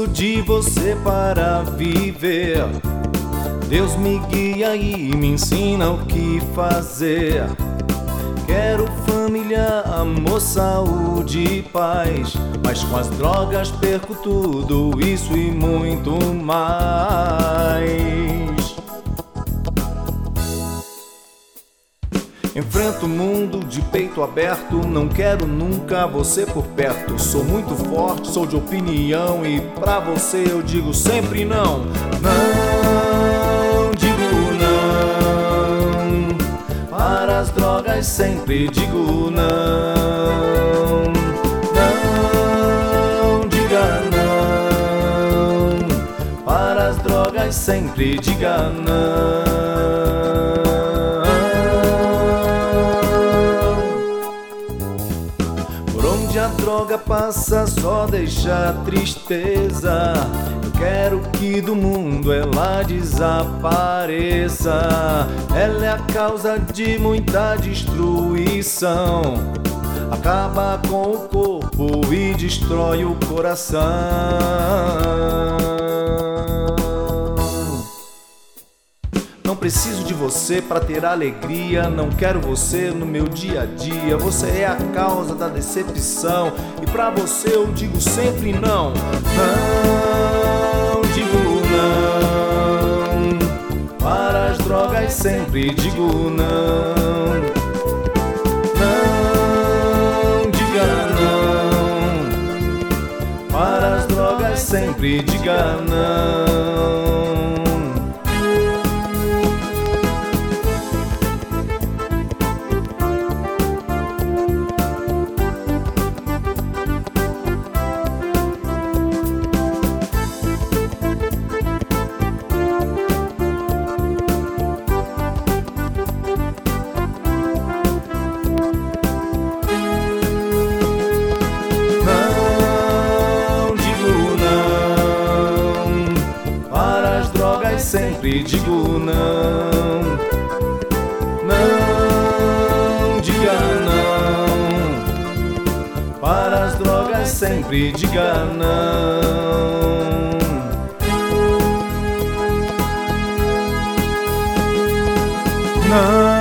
de você para viver. Deus me guia e me ensina o que fazer. Quero família, amor, saúde e paz, mas com as drogas perco tudo isso e muito mais. Enfrento o mundo de peito aberto, não quero nunca você por perto. Sou muito forte, sou de opinião e pra você eu digo sempre não. Não digo não, para as drogas sempre digo não. Não diga não, para as drogas sempre diga não. Onde a droga passa só deixa tristeza. Eu quero que do mundo ela desapareça. Ela é a causa de muita destruição. Acaba com o corpo e destrói o coração. Não preciso de você para ter alegria, não quero você no meu dia a dia. Você é a causa da decepção e pra você eu digo sempre não. Não digo não, para as drogas sempre digo não. Não diga não, para as drogas sempre diga não. Sempre digo não. Não diga não, para as drogas sempre diga não. Não.